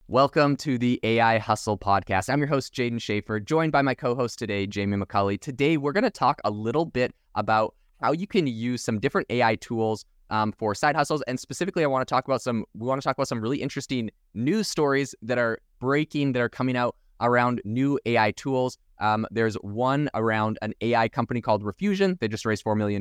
Welcome to the AI Hustle podcast. I'm your host, Jaden Schaefer, joined by my co-host today, Jamie McCulley. Today, we're going to talk a little bit about how you can use some different AI tools for side hustles. And specifically, we want to talk about some really interesting news stories that are breaking, that are coming out around new AI tools. There's one around an AI company called Refusion. They just raised $4 million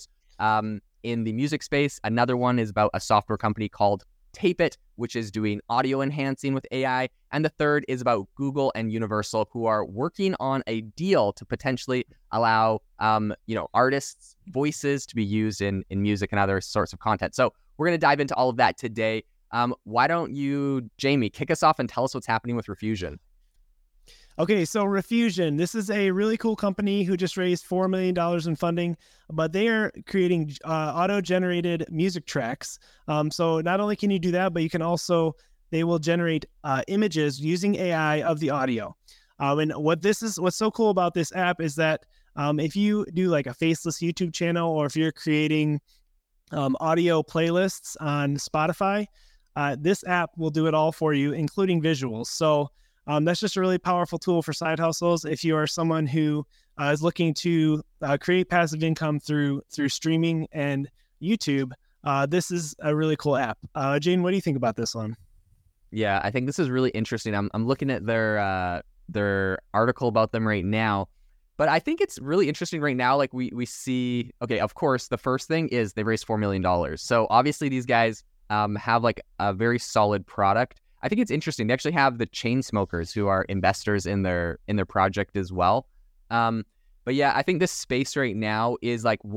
in the music space. Another one is about a software company called Tape It, which is doing audio enhancing with AI. And the third is about Google and Universal, who are working on a deal to potentially allow, artists' voices to be used in music and other sorts of content. So we're going to dive into all of that today. Why don't you, Jamie, kick us off and tell us what's happening with Refusion? Okay, so Refusion, this is a really cool company who just raised $4 million in funding, but they are creating auto-generated music tracks. So not only can you do that, but you can also, they will generate images using AI of the audio. And what's so cool about this app is that if you do like a faceless YouTube channel, or if you're creating audio playlists on Spotify, this app will do it all for you, including visuals. So that's just a really powerful tool for side hustles. If you are someone who is looking to create passive income through streaming and YouTube, this is a really cool app. Jane, what do you think about this one? Yeah, I think this is really interesting. I'm looking at their article about them right now, but I think it's really interesting right now. Like we see, okay, of course, the first thing is they raised $4 million. So obviously these guys have like a very solid product. I think it's interesting. They actually have the Chainsmokers, who are investors in their project as well. But yeah, I think this space right now is like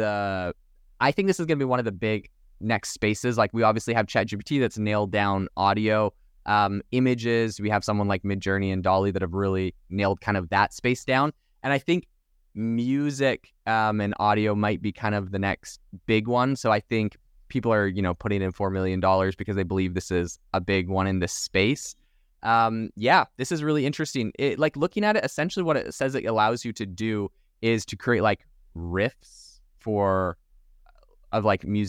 I think this is going to be one of the big next spaces. Like we obviously have ChatGPT that's nailed down audio, images. We have someone like Midjourney and DALL-E that have really nailed kind of that space down. And I think music and audio might be kind of the next big one. So I think people are, putting in $4 million because they believe this is a big one in this space. Yeah, this is really interesting. Like looking at it, essentially what it says it allows you to do is to create like riffs of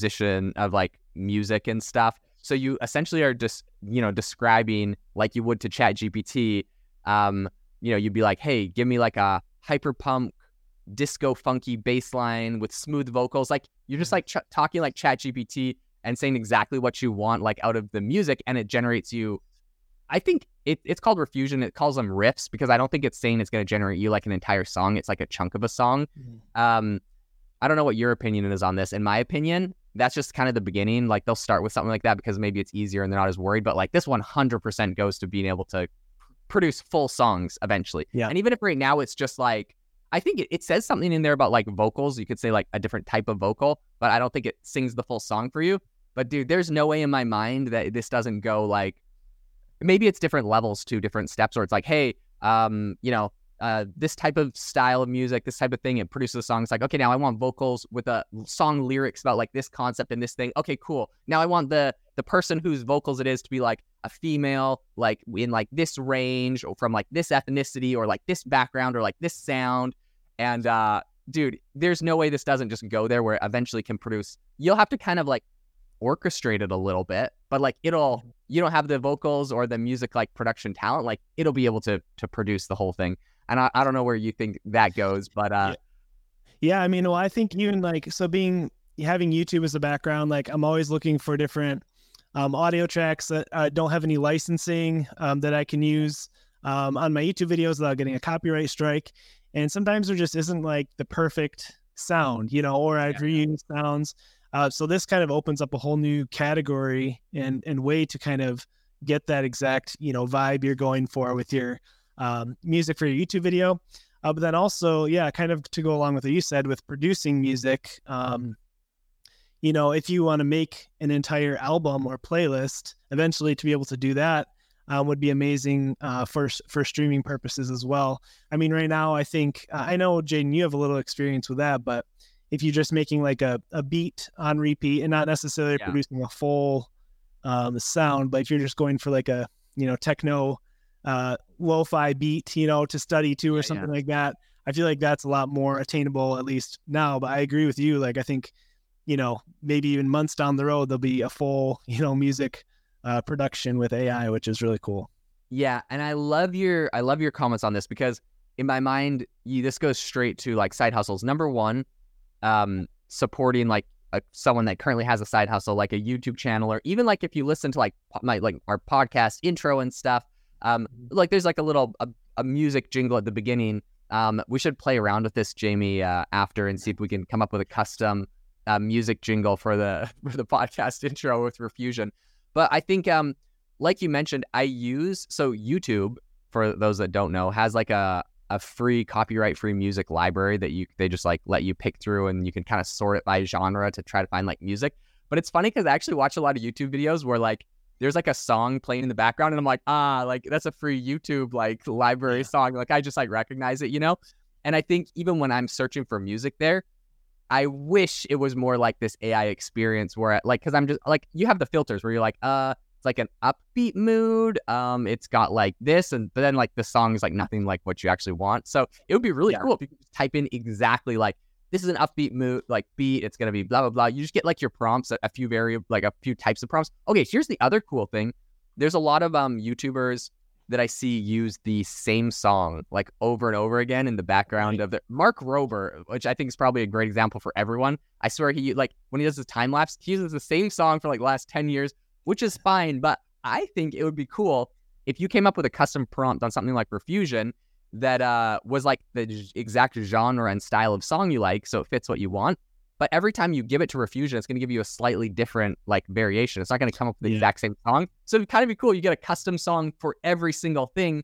music and stuff. So you essentially are just, describing like you would to ChatGPT. You'd be like, hey, give me like a hyperpunk disco funky bass line with smooth vocals. Like you're just like talking like ChatGPT and saying exactly what you want like out of the music, and it generates you. I think it's called Refusion. It calls them riffs because I don't think it's saying it's going to generate you like an entire song. It's like a chunk of a song. I don't know what your opinion is on this. In my opinion, that's just kind of the beginning. Like they'll start with something like that because maybe it's easier and they're not as worried. But like this 100% goes to being able to produce full songs eventually. Yeah. And even if right now it's just like, I think it says something in there about like vocals. You could say like a different type of vocal, but I don't think it sings the full song for you. But dude, there's no way in my mind that this doesn't go like, maybe it's different levels to different steps, or it's like, hey, this type of style of music, this type of thing, it produces a song. It's like, okay, now I want vocals with a song lyrics about like this concept and this thing. Okay, cool. Now I want the person whose vocals it is to be like a female, like in like this range, or from like this ethnicity, or like this background, or like this sound. And dude, there's no way this doesn't just go there where it eventually can produce. You'll have to kind of like orchestrate it a little bit, but like you don't have the vocals or the music like production talent, like it'll be able to produce the whole thing. And I don't know where you think that goes, but yeah, I mean, well, I think even like, so having YouTube as a background, like I'm always looking for different audio tracks that don't have any licensing that I can use on my YouTube videos without getting a copyright strike. And sometimes there just isn't like the perfect sound, or I've reused sounds. So this kind of opens up a whole new category and way to kind of get that exact, vibe you're going for with your music for your YouTube video. But then also, kind of to go along with what you said with producing music, if you want to make an entire album or playlist, eventually to be able to do that would be amazing for streaming purposes as well. I mean, right now, I think, I know, Jaden, you have a little experience with that, but if you're just making like a beat on repeat and not necessarily producing a full sound, but if you're just going for like a, techno lo-fi beat, to study to or something like that, I feel like that's a lot more attainable, at least now. But I agree with you. Like, I think, maybe even months down the road, there'll be a full, music production with AI, which is really cool. Yeah, and I love your comments on this because in my mind, this goes straight to like side hustles. Number one, supporting like someone that currently has a side hustle, like a YouTube channel, or even like if you listen to like our podcast intro and stuff, like there's like a little a music jingle at the beginning. We should play around with this, Jamie, after and see if we can come up with a custom music jingle for the podcast intro with Refusion. But I think like you mentioned, YouTube, for those that don't know, has like a free copyright-free music library that they just like let you pick through, and you can kind of sort it by genre to try to find like music. But it's funny because I actually watch a lot of YouTube videos where like there's like a song playing in the background, and I'm like, like that's a free YouTube like library song. Like I just like recognize it, And I think even when I'm searching for music there, I wish it was more like this AI experience where like, because I'm just like, you have the filters where you're like, it's like an upbeat mood. It's got like this, but then like the song is like nothing like what you actually want. So it would be really cool if you could just type in exactly like, this is an upbeat mood, like beat. It's gonna be blah blah blah. You just get like your prompts, a few types of prompts. Okay, here's the other cool thing. There's a lot of YouTubers that I see use the same song like over and over again in the background of Mark Rober, which I think is probably a great example for everyone. I swear he like when he does his time lapse, he uses the same song for like the last 10 years, which is fine. But I think it would be cool if you came up with a custom prompt on something like Refusion that was like the exact genre and style of song you like, so it fits what you want. But every time you give it to Refusion, it's going to give you a slightly different like variation. It's not going to come up with the exact same song. So it'd kind of be cool. You get a custom song for every single thing.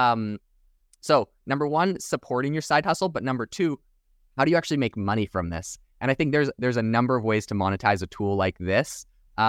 So number one, supporting your side hustle. But number two, how do you actually make money from this? And I think there's a number of ways to monetize a tool like this.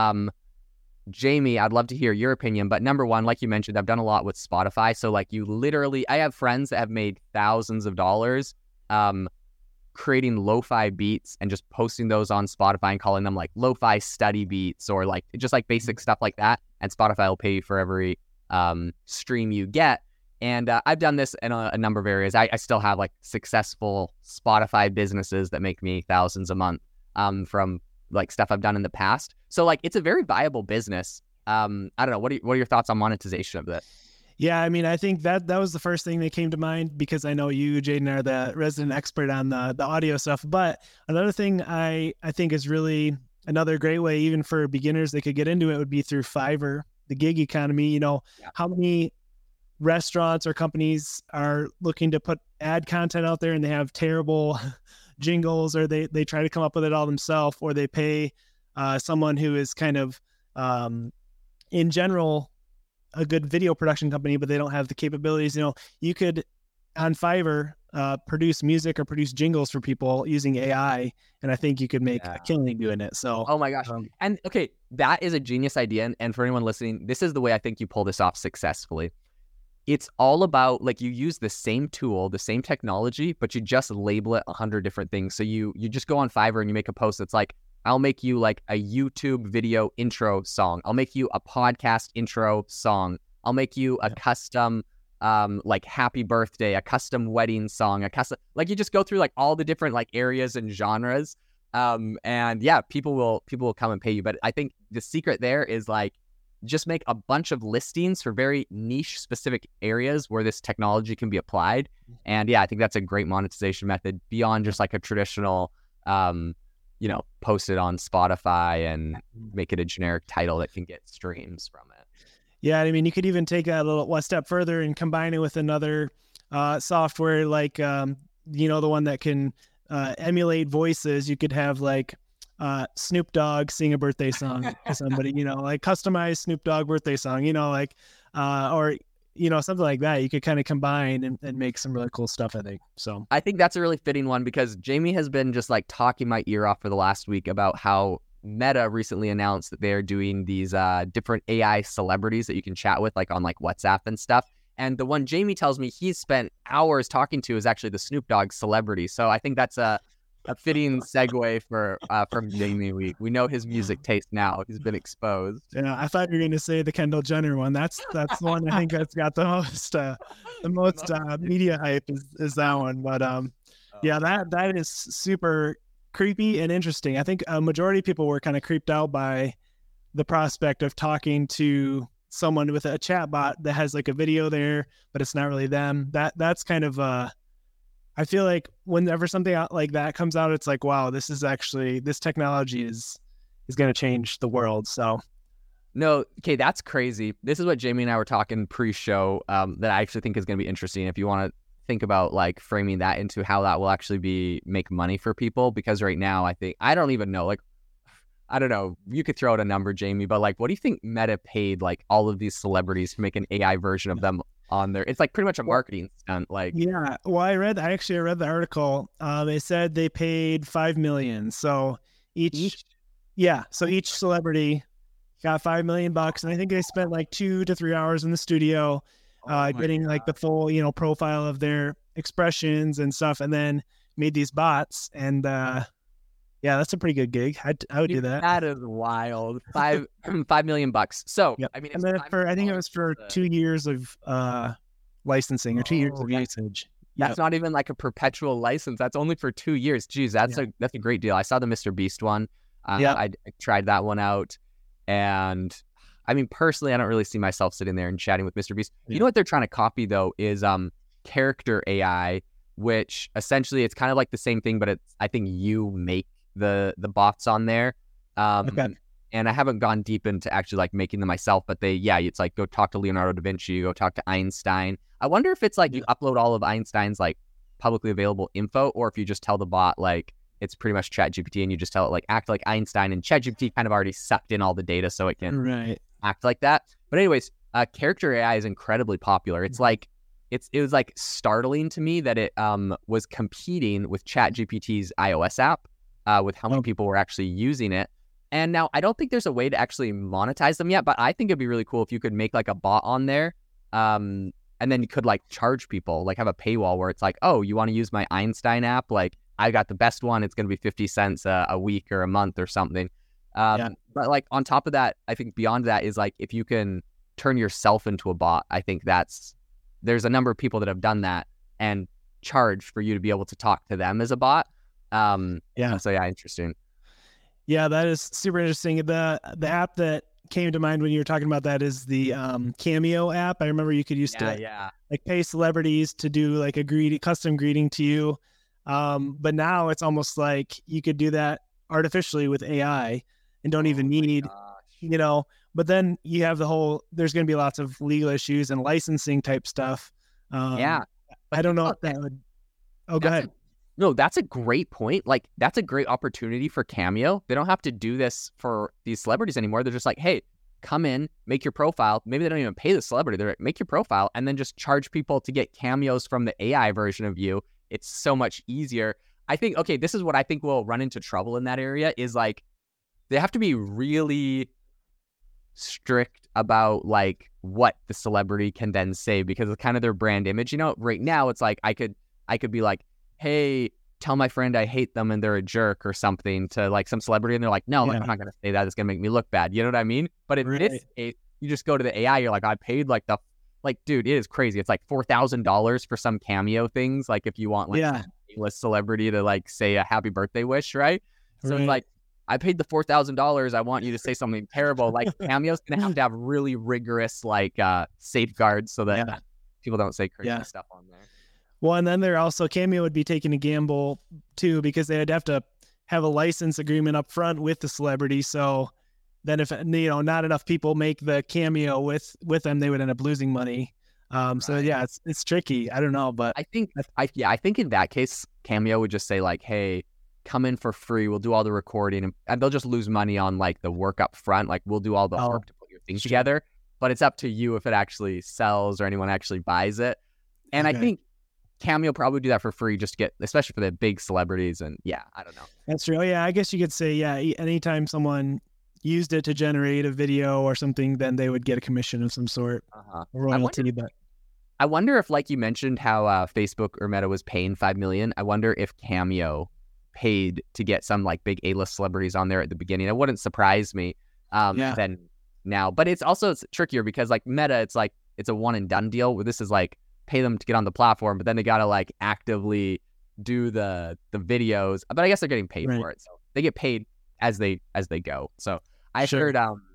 Jamie, I'd love to hear your opinion. But number one, like you mentioned, I've done a lot with Spotify. So like I have friends that have made thousands of dollars creating lo-fi beats and just posting those on Spotify and calling them like lo-fi study beats or like just like basic stuff like that. And Spotify will pay you for every stream you get. And I've done this in a number of areas. I still have like successful Spotify businesses that make me thousands a month from like stuff I've done in the past. So like it's a very viable business. I don't know. What are your thoughts on monetization of this? Yeah, I mean, I think that was the first thing that came to mind because I know you, Jaden, are the resident expert on the audio stuff. But another thing I think is really another great way, even for beginners, they could get into it would be through Fiverr, the gig economy. How many restaurants or companies are looking to put ad content out there and they have terrible jingles, or they try to come up with it all themselves, or they pay someone who is kind of in general a good video production company, but they don't have the capabilities. You could on Fiverr produce music or produce jingles for people using AI, and I think you could make a killing doing it. So oh my gosh. And okay, that is a genius idea. And for anyone listening, this is the way I think you pull this off successfully. It's all about like you use the same tool, the same technology, but you just label it 100 different things. So you just go on Fiverr and you make a post that's like, I'll make you like a YouTube video intro song. I'll make you a podcast intro song. I'll make you a custom like happy birthday, a custom wedding song, like you just go through like all the different like areas and genres. And yeah, people will come and pay you. But I think the secret there is like just make a bunch of listings for very niche specific areas where this technology can be applied. And yeah, I think that's a great monetization method beyond just like a traditional post it on Spotify and make it a generic title that can get streams from it. Yeah, I mean, you could even take a little one step further and combine it with another software like, the one that can emulate voices. You could have like Snoop Dogg sing a birthday song to somebody, like customized Snoop Dogg birthday song, or something like that. You could kind of combine and make some really cool stuff, I think. So I think that's a really fitting one because Jamie has been just like talking my ear off for the last week about how Meta recently announced that they're doing these different AI celebrities that you can chat with like on like WhatsApp and stuff. And the one Jamie tells me he's spent hours talking to is actually the Snoop Dogg celebrity. So I think that's a fitting segue from Jamie. We know his music taste now. He's been exposed. Yeah, I thought you were going to say the Kendall Jenner one. That's the one I think that's got the most media hype is that one. But yeah, that is super creepy and interesting. I think a majority of people were kind of creeped out by the prospect of talking to someone with a chat bot that has like a video there, but it's not really them. That's kind of I feel like whenever something like that comes out, it's like, wow, this technology is going to change the world. So no, okay, that's crazy. This is what Jamie and I were talking pre-show that I actually think is going to be interesting if you want to think about like framing that into how that will actually make money for people. Because right now, I don't even know, like, I don't know, you could throw out a number, Jamie, but like, what do you think Meta paid like all of these celebrities to make an AI version of them on there? It's like pretty much a marketing stunt. Like, yeah, well, I read the article. They said they paid $5 million. So each celebrity got $5 million, and I think they spent like 2 to 3 hours in the studio, getting like the full, profile of their expressions and stuff, and then made these bots. And yeah, that's a pretty good gig. I would do that. That is wild. $5 million. So yep. I mean, and then I think it was for 2 years of licensing or 2 years of usage. That's not even like a perpetual license. That's only for 2 years. Geez, that's a great deal. I saw the Mr. Beast one. I tried that one out, and I mean, personally, I don't really see myself sitting there and chatting with Mr. Beast. You know what they're trying to copy though is character AI, which essentially it's kind of like the same thing, but I think you make the bots on there. And I haven't gone deep into actually like making them myself, but it's like go talk to Leonardo da Vinci, go talk to Einstein. I wonder if it's like you upload all of Einstein's like publicly available info, or if you just tell the bot like it's pretty much ChatGPT and you just tell it like act like Einstein, and ChatGPT kind of already sucked in all the data so it can act like that. But anyways, character AI is incredibly popular. It's like it was like startling to me that it was competing with ChatGPT's iOS app with how many people were actually using it. And now I don't think there's a way to actually monetize them yet, but I think it'd be really cool if you could make like a bot on there, and then you could like charge people, like have a paywall where it's like, oh, you want to use my Einstein app? Like I got the best one. It's going to be 50 cents a week or a month or something. But like on top of that, I think beyond that is like if you can turn yourself into a bot, I think there's a number of people that have done that and charge for you to be able to talk to them as a bot. So yeah, interesting. Yeah, that is super interesting. The app that came to mind when you were talking about that is the Cameo app. I remember you could use to like pay celebrities to do like a custom greeting to you. But now it's almost like you could do that artificially with AI and don't even need, but then you have there's going to be lots of legal issues and licensing type stuff. I don't know if that would, go ahead. No, that's a great point. Like, that's a great opportunity for Cameo. They don't have to do this for these celebrities anymore. They're just like, hey, come in, make your profile. Maybe they don't even pay the celebrity. They're like, make your profile and then just charge people to get cameos from the AI version of you. It's so much easier. I think, okay, this is what I think will run into trouble in that area is like, they have to be really strict about like what the celebrity can then say because it's kind of their brand image. Right now it's like, I could be like, hey, tell my friend I hate them and they're a jerk or something to like some celebrity. And they're like, no, like, I'm not going to say that. It's going to make me look bad. You know what I mean? But in this case, you just go to the AI. You're like, I paid like dude, it is crazy. It's like $4,000 for some Cameo things. Like if you want like a A-list celebrity to like say a happy birthday wish, right? So it's like, I paid the $4,000. I want you to say something terrible. Like Cameo's going to have really rigorous like safeguards so that people don't say crazy stuff on there. Well, and then Cameo would be taking a gamble too because they'd have to have a license agreement up front with the celebrity. So then if, not enough people make the Cameo with them, they would end up losing money. So yeah, it's tricky. I don't know, but I think in that case, Cameo would just say like, hey, come in for free. We'll do all the recording and they'll just lose money on like the work up front. Like we'll do all the work to put your things together, but it's up to you if it actually sells or anyone actually buys it. And I think Cameo probably do that for free just to get, especially for the big celebrities. And I don't know. That's true. Yeah, I guess you could say, anytime someone used it to generate a video or something, then they would get a commission of some sort, royalty. I wonder if, like you mentioned, how Facebook or Meta was paying $5 million. I wonder if Cameo paid to get some like big A-list celebrities on there at the beginning. It wouldn't surprise me. Then now, but it's trickier because like Meta, it's like it's a one and done deal where this is like pay them to get on the platform, but then they gotta like actively do the videos. But I guess they're getting paid for it, so they get paid as they go. So I heard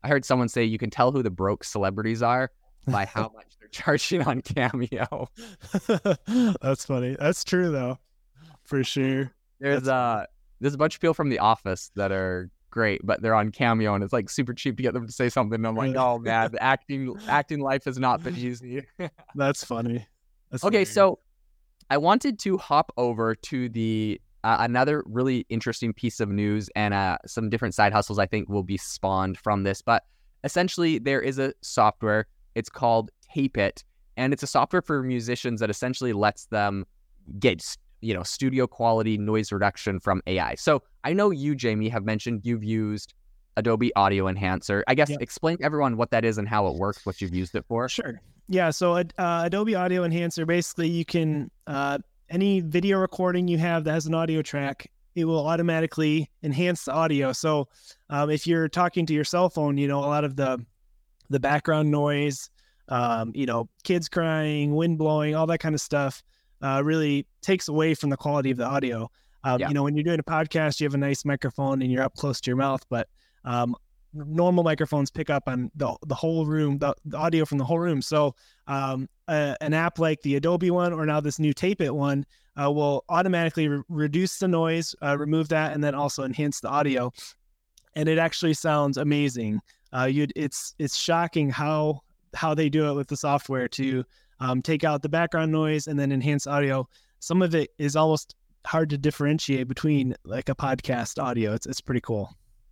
I heard someone say you can tell who the broke celebrities are by how much they're charging on Cameo. That's funny. That's true though, for sure. There's a bunch of people from The Office that are great, but they're on Cameo, and it's like super cheap to get them to say something. And I'm like, oh man, the acting life has not been easy. That's funny. That's okay, hilarious. so I wanted to hop over to the another really interesting piece of news and some different side hustles I think will be spawned from this. But essentially, there is a software. It's called Tape It, and it's a software for musicians that essentially lets them get studio quality noise reduction from AI. So I know you, Jamie, have mentioned you've used Adobe Audio Enhancer. I guess explain to everyone what that is and how it works, what you've used it for. Sure. Yeah. So Adobe Audio Enhancer, basically you can, any video recording you have that has an audio track, it will automatically enhance the audio. So if you're talking to your cell phone, a lot of the background noise, kids crying, wind blowing, all that kind of stuff, really takes away from the quality of the audio. When you're doing a podcast, you have a nice microphone and you're up close to your mouth, but normal microphones pick up on the whole room, the audio from the whole room. So an app like the Adobe one, or now this new Tape It one, will automatically reduce the noise, remove that, and then also enhance the audio. And it actually sounds amazing. It's shocking how they do it with the software to take out the background noise and then enhance audio. Some of it is almost hard to differentiate between like a podcast audio. It's pretty cool.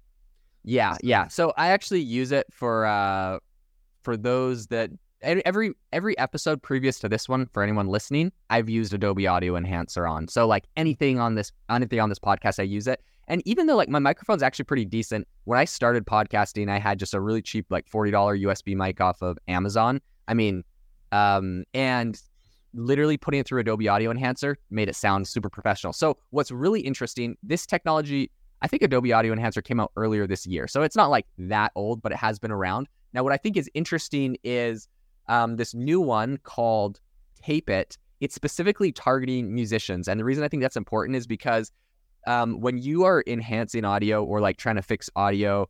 Yeah. So I actually use it for those that every episode previous to this one, for anyone listening, I've used Adobe Audio Enhancer on. So like anything on this podcast, I use it. And even though like my microphone's actually pretty decent, when I started podcasting, I had just a really cheap like $40 USB mic off of Amazon. I mean, and literally putting it through Adobe Audio Enhancer made it sound super professional. So what's really interesting, this technology, I think Adobe Audio Enhancer came out earlier this year. So it's not like that old, but it has been around. Now, what I think is interesting is this new one called Tape It. It's specifically targeting musicians. And the reason I think that's important is because when you are enhancing audio or like trying to fix audio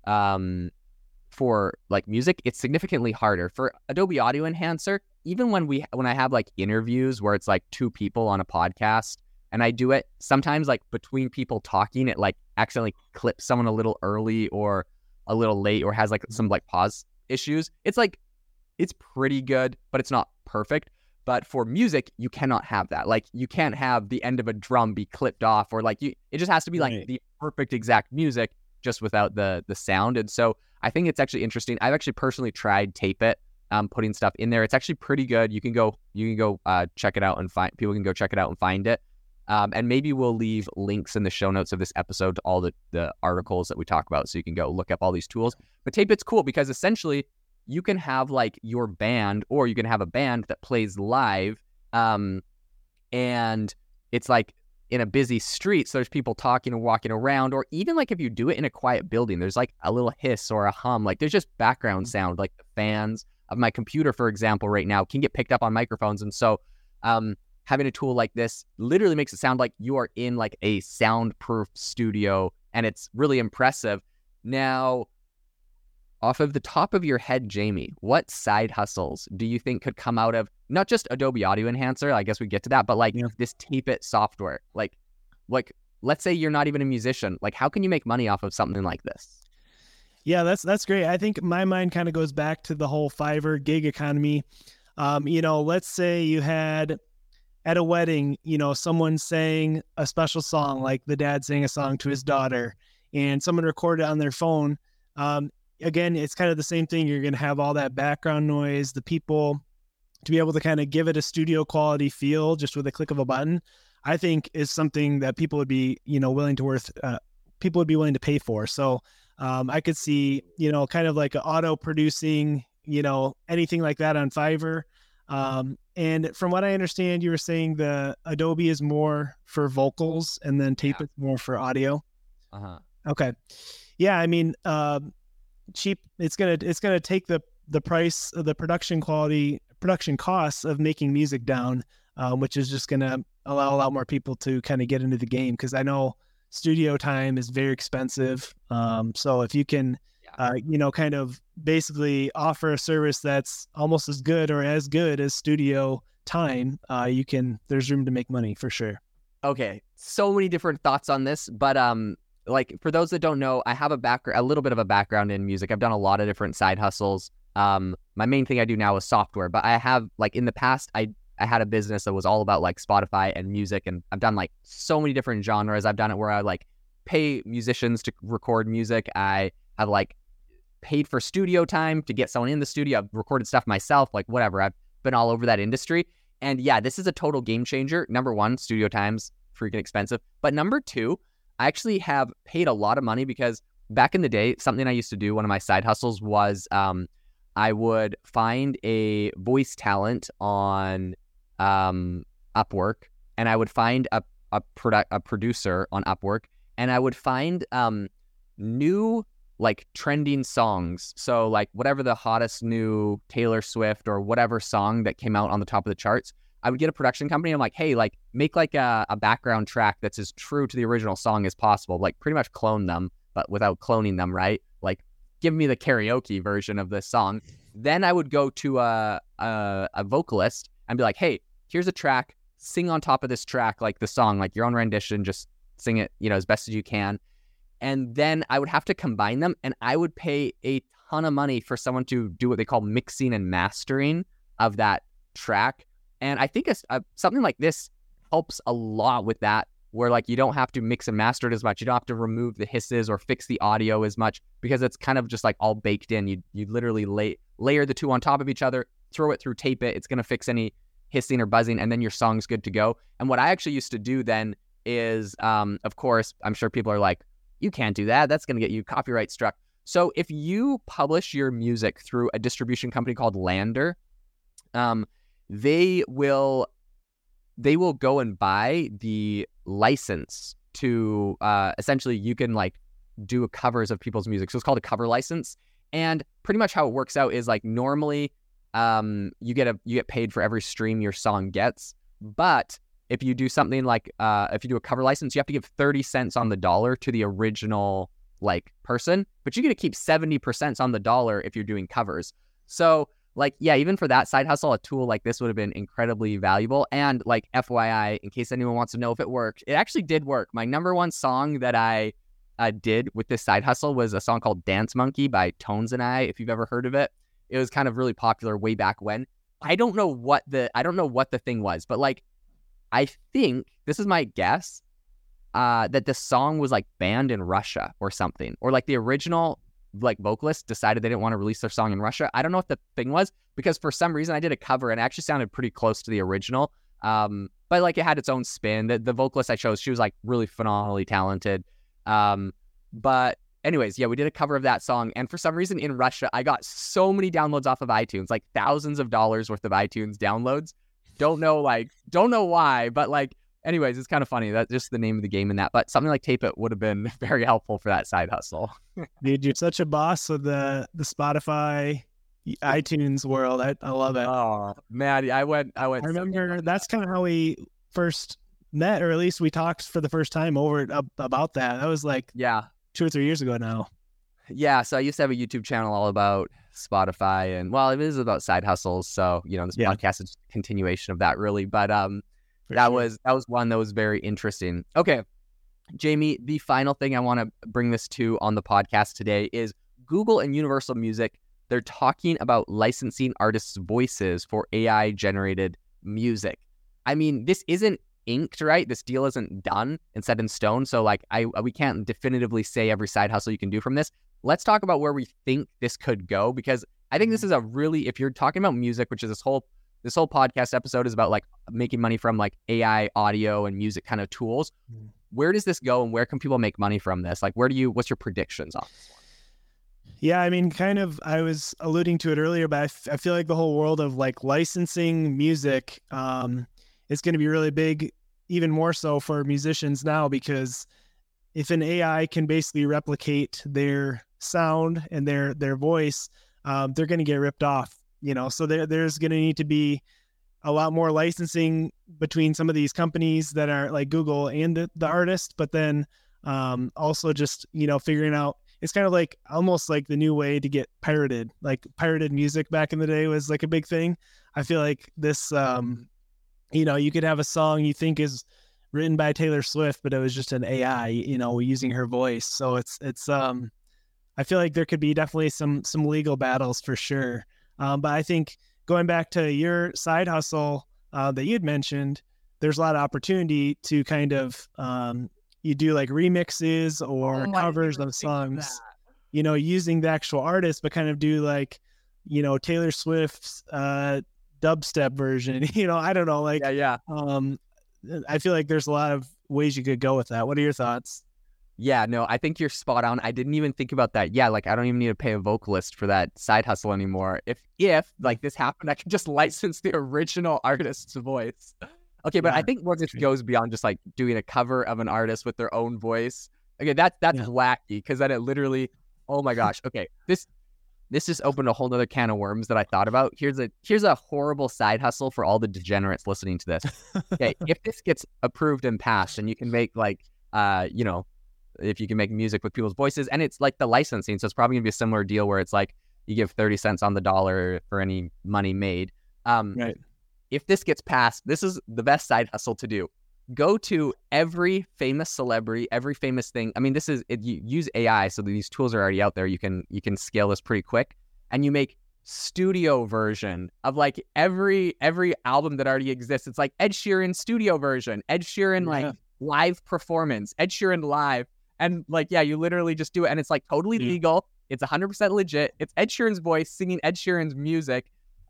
for like music, it's significantly harder. For Adobe Audio Enhancer, even when I have like interviews where it's like two people on a podcast and I do it, sometimes like between people talking, it like accidentally clips someone a little early or a little late or has like some like pause issues. It's pretty good, but it's not perfect. But for music, you cannot have that. Like you can't have the end of a drum be clipped off, or like it just has to be like the perfect exact music just without the sound. And so I think it's actually interesting. I've actually personally tried Tape It, putting stuff in there. It's actually pretty good. You can go check it out and people can go check it out and find it. And maybe we'll leave links in the show notes of this episode to all the articles that we talk about, so you can go look up all these tools. But Tape It's cool because essentially you can have like your band, or you can have a band that plays live, and it's like in a busy street, so there's people talking and walking around, or even like if you do it in a quiet building, there's like a little hiss or a hum, like there's just background sound, like the fans of my computer, for example, right now can get picked up on microphones. And so having a tool like this literally makes it sound like you are in like a soundproof studio, and it's really impressive. Now, off of the top of your head, Jamie, what side hustles do you think could come out of not just Adobe Audio Enhancer, I guess we get to that, but like this Tape It software? Like let's say you're not even a musician. Like how can you make money off of something like this? Yeah, that's great. I think my mind kind of goes back to the whole Fiverr gig economy. Let's say you had at a wedding, someone sang a special song, like the dad sang a song to his daughter, and someone recorded it on their phone. Again, it's kind of the same thing. You're going to have all that background noise, the people to be able to kind of give it a studio quality feel just with a click of a button, I think is something that people would be, willing to pay for. So I could see, kind of like auto producing, anything like that on Fiverr. And from what I understand, you were saying the Adobe is more for vocals and then Tape It's more for audio. Okay. Yeah. I mean, cheap. It's gonna take the price of the production costs of making music down, which is just gonna allow a lot more people to kind of get into the game, because I know studio time is very expensive. So if you can kind of basically offer a service that's almost as good or as good as studio time, there's room to make money for sure. Okay, so many different thoughts on this, but like for those that don't know, I have a little bit of a background in music. I've done a lot of different side hustles. My main thing I do now is software, but I have like in the past, I had a business that was all about like Spotify and music, and I've done like so many different genres. I've done it where I like pay musicians to record music. I have like paid for studio time to get someone in the studio. I've recorded stuff myself, like whatever. I've been all over that industry. And yeah, this is a total game changer. Number one, studio time's freaking expensive. But number two, I actually have paid a lot of money because back in the day, something I used to do, one of my side hustles was I would find a voice talent on Upwork, and I would find a producer on Upwork, and I would find new like trending songs. So like whatever the hottest new Taylor Swift or whatever song that came out on the top of the charts, I would get a production company. I'm like, hey, like make like a background track that's as true to the original song as possible. Like pretty much clone them, but without cloning them, right? Like give me the karaoke version of this song. Then I would go to a vocalist and be like, hey, here's a track, sing on top of this track, like the song, like your own rendition, just sing it, as best as you can. And then I would have to combine them, and I would pay a ton of money for someone to do what they call mixing and mastering of that track. And I think something like this helps a lot with that, where like you don't have to mix and master it as much. You don't have to remove the hisses or fix the audio as much because it's kind of just like all baked in. You literally layer the two on top of each other, throw it through, tape it. It's going to fix any hissing or buzzing, and then your song's good to go. And what I actually used to do then is, of course, I'm sure people are like, you can't do that. That's going to get you copyright struck. So if you publish your music through a distribution company called Lander, they will go and buy the license to essentially you can like do covers of people's music. So it's called a cover license. And pretty much how it works out is like normally you get paid for every stream your song gets. But if you do something like if you do a cover license, you have to give 30 cents on the dollar to the original like person, but you get to keep 70% on the dollar if you're doing covers. So like, yeah, even for that side hustle, a tool like this would have been incredibly valuable. And like FYI, in case anyone wants to know if it worked, it actually did work. My number one song that I did with this side hustle was a song called Dance Monkey by Tones and I, if you've ever heard of it. It was kind of really popular way back when. I don't know what the thing was, but like, I think, this is my guess, that the song was like banned in Russia or something, or like the original like vocalist decided they didn't want to release their song in Russia. I don't know what the thing was, because for some reason I did a cover and it actually sounded pretty close to the original. But like it had its own spin. The vocalist I chose, she was like really phenomenally talented. But anyways, yeah, we did a cover of that song, and for some reason in Russia, I got so many downloads off of iTunes, like thousands of dollars worth of iTunes downloads. Don't know why, but like, anyways, it's kind of funny. That's just the name of the game in that. But something like Tape It would have been very helpful for that side hustle. Dude, you're such a boss of the Spotify, iTunes world. I love it. Oh man, I went. I remember that's kind of how we first met, or at least we talked for the first time about that. That was like 2 or 3 years ago now. Yeah, so I used to have a YouTube channel all about Spotify, and well, it is about side hustles. So this podcast is a continuation of that, really. But that was one that was very interesting. Okay, Jamie, the final thing I want to bring this to on the podcast today is Google and Universal Music. They're talking about licensing artists' voices for AI generated music. I mean, this isn't inked, right? This deal isn't done and set in stone. So like we can't definitively say every side hustle you can do from this. Let's talk about where we think this could go, because I think this is a really, if you're talking about music, which is this whole podcast episode is about like making money from like AI audio and music kind of tools. Where does this go, and where can people make money from this? Like, what's your predictions on this one? Yeah, I mean, kind of, I was alluding to it earlier, but I feel like the whole world of like licensing music is going to be really big, even more so for musicians now, because if an AI can basically replicate their sound and their voice, they're going to get ripped off, so there's going to need to be a lot more licensing between some of these companies that are like Google and the artist, but then also just, figuring out it's kind of like almost like the new way to get pirated. Like pirated music back in the day was like a big thing. I feel like this, you could have a song you think is written by Taylor Swift, but it was just an AI, using her voice. So I feel like there could be definitely some legal battles for sure. But I think going back to your side hustle that you'd mentioned, there's a lot of opportunity to kind of you do like remixes or covers of songs, using the actual artist, but kind of do like, Taylor Swift's dubstep version. I don't know, like Yeah. I feel like there's a lot of ways you could go with that. What are your thoughts? Yeah, no, I think you're spot on. I didn't even think about that. Yeah, like I don't even need to pay a vocalist for that side hustle anymore. If like this happened, I could just license the original artist's voice. Okay, but I think what this goes beyond just like doing a cover of an artist with their own voice. Okay, that's wacky, because then it literally, oh my gosh. Okay, this just opened a whole nother can of worms that I thought about. Here's a horrible side hustle for all the degenerates listening to this. Okay, if this gets approved and passed, and you can make like if you can make music with people's voices, and it's like the licensing, so it's probably gonna be a similar deal where it's like you give 30 cents on the dollar for any money made. Right. If this gets passed, this is the best side hustle to do. Go to every famous celebrity, every famous thing. I mean, you use AI, so these tools are already out there. You can scale this pretty quick, and you make studio version of like every album that already exists. It's like Ed Sheeran studio version, Ed Sheeran like live performance, Ed Sheeran live. And like, yeah, you literally just do it. And it's like totally legal. It's 100% legit. It's Ed Sheeran's voice singing Ed Sheeran's music.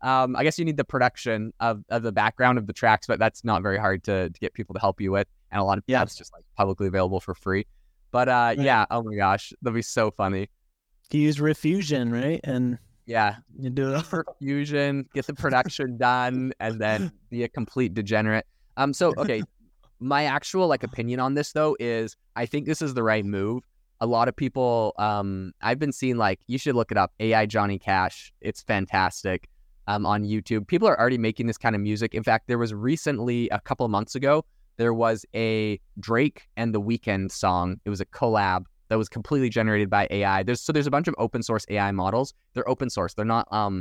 I guess you need the production of the background of the tracks, but that's not very hard to get people to help you with. And a lot of it's just like publicly available for free. But yeah, oh my gosh, that'd be so funny. You use Refusion, right? And yeah, you do it for Fusion, get the production done, and then be a complete degenerate. So okay. My actual like opinion on this though is I think this is the right move. A lot of people, I've been seeing like, you should look it up, AI Johnny Cash. It's fantastic on YouTube. People are already making this kind of music. In fact, there was recently, a couple of months ago, there was a Drake and The Weeknd song. It was a collab that was completely generated by AI. There's a bunch of open source AI models. They're open source. They're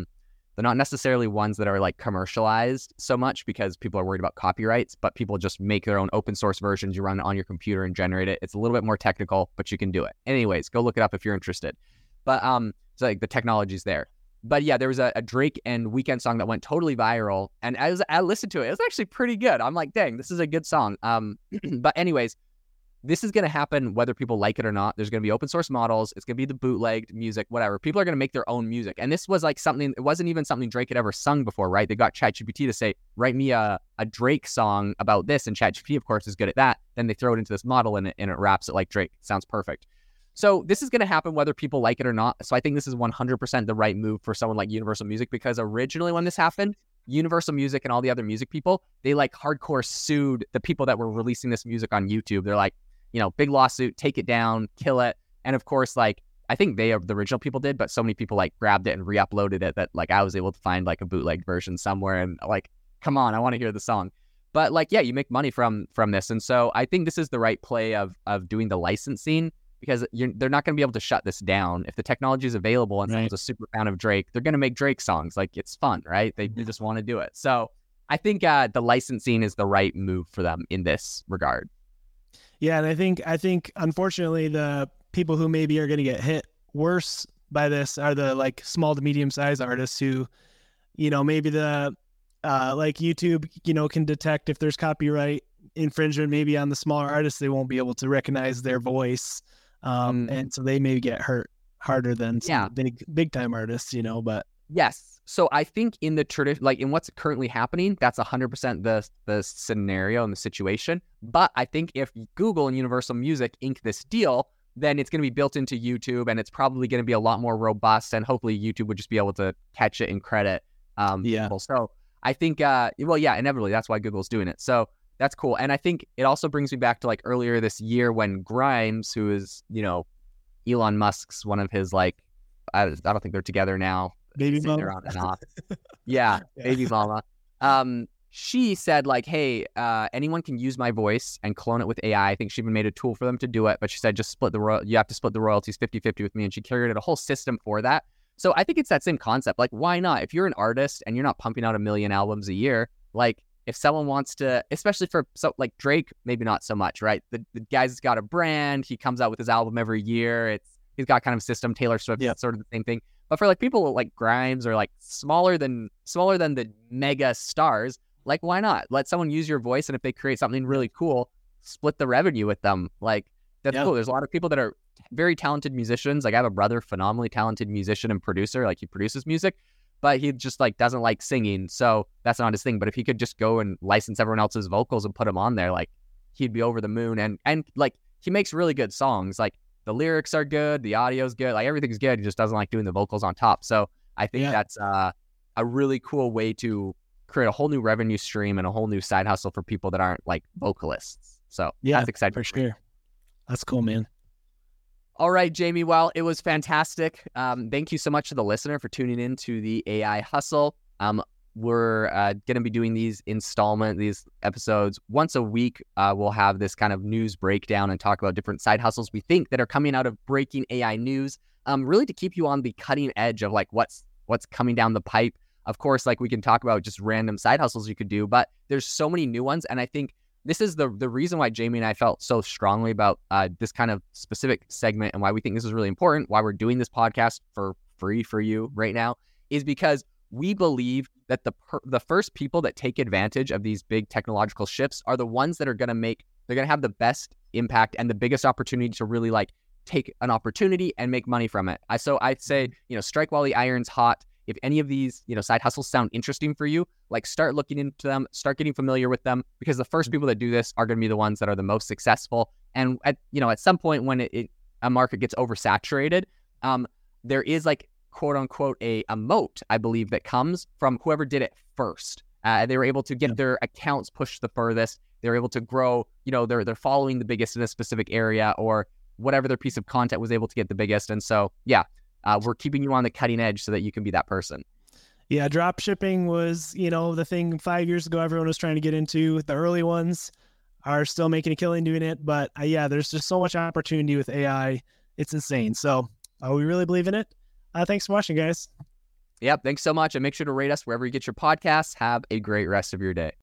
not necessarily ones that are like commercialized so much because people are worried about copyrights, but people just make their own open source versions. You run it on your computer and generate it. It's a little bit more technical, but you can do it. Anyways, go look it up if you're interested. But so like the technology's there. But yeah, there was a Drake and Weeknd song that went totally viral, and I listened to it. It was actually pretty good. I'm like, dang, this is a good song. But anyways, this is going to happen whether people like it or not. There's going to be open source models. It's going to be the bootlegged music, whatever. People are going to make their own music. And this was like something, it wasn't even something Drake had ever sung before, right? They got ChatGPT to say, write me a Drake song about this. And ChatGPT, of course, is good at that. Then they throw it into this model and it raps it like Drake. Sounds perfect. So this is going to happen whether people like it or not. So I think this is 100% the right move for someone like Universal Music, because originally when this happened, Universal Music and all the other music people, they like hardcore sued the people that were releasing this music on YouTube. They're like, big lawsuit, take it down, kill it. And of course, like, I think the original people did, but so many people like grabbed it and re-uploaded it that like I was able to find like a bootleg version somewhere and like, come on, I want to hear the song. But like, yeah, you make money from this. And so I think this is the right play of doing the licensing, because they're not going to be able to shut this down. If the technology is available and someone's a super fan of Drake, they're going to make Drake songs. Like, it's fun, right? They just want to do it. So I think the licensing is the right move for them in this regard. Yeah, and I think unfortunately the people who maybe are going to get hit worse by this are the like small to medium sized artists who, maybe the like YouTube, can detect if there's copyright infringement maybe on the smaller artists. They won't be able to recognize their voice, and so they may get hurt harder than some big time artists, But yes. So I think in the tradition, like in what's currently happening, that's 100% the scenario and the situation. But I think if Google and Universal Music ink this deal, then it's going to be built into YouTube, and it's probably going to be a lot more robust. And hopefully YouTube would just be able to catch it and credit people. So I think, inevitably that's why Google's doing it. So that's cool. And I think it also brings me back to like earlier this year when Grimes, who is, Elon Musk's one of his like, I don't think they're together now. Baby mama. Yeah, baby mama. she said like, hey, anyone can use my voice and clone it with AI. I think she even made a tool for them to do it, but she said just you have to split the royalties 50-50 with me, and she created a whole system for that. So I think it's that same concept. Like, why not? If you're an artist and you're not pumping out 1 million albums a year, like if someone wants to, especially for like Drake, maybe not so much, right? The guy's got a brand. He comes out with his album every year. He's got kind of a system. Taylor Swift, yeah, sort of the same thing. But for like people like Grimes or like smaller than the mega stars, like why not? Let someone use your voice, and if they create something really cool, split the revenue with them. Like that's cool. There's a lot of people that are very talented musicians. Like I have a brother, phenomenally talented musician and producer. Like he produces music, but he just like doesn't like singing, so that's not his thing. But if he could just go and license everyone else's vocals and put them on there, like he'd be over the moon. And like he makes really good songs. Like the lyrics are good, the audio's good, like everything's good. He just doesn't like doing the vocals on top. So I think that's a really cool way to create a whole new revenue stream and a whole new side hustle for people that aren't like vocalists. So that's exciting for sure. That's cool, man. All right, Jamie. Well, it was fantastic. Thank you so much to the listener for tuning in to the AI Hustle. We're going to be doing these episodes once a week. We'll have this kind of news breakdown and talk about different side hustles we think that are coming out of breaking AI news, really to keep you on the cutting edge of like what's coming down the pipe. Of course, like we can talk about just random side hustles you could do, but there's so many new ones. And I think this is the reason why Jamie and I felt so strongly about this kind of specific segment, and why we think this is really important, why we're doing this podcast for free for you right now, is because we believe that the first people that take advantage of these big technological shifts are the ones that are going to have the best impact and the biggest opportunity to really like take an opportunity and make money from it. So I'd say, strike while the iron's hot. If any of these, side hustles sound interesting for you, like start looking into them, start getting familiar with them, because the first people that do this are going to be the ones that are the most successful. And at some point when a market gets oversaturated, there is like quote unquote a moat, I believe, that comes from whoever did it first. They were able to get their accounts pushed the furthest. They were able to grow, they're following the biggest in a specific area, or whatever their piece of content was able to get the biggest. And so, we're keeping you on the cutting edge so that you can be that person. Yeah, drop shipping was, the thing 5 years ago everyone was trying to get into. The early ones are still making a killing doing it. But there's just so much opportunity with AI. It's insane. So we really believe in it. Thanks for watching, guys. Yep, thanks so much. And make sure to rate us wherever you get your podcasts. Have a great rest of your day.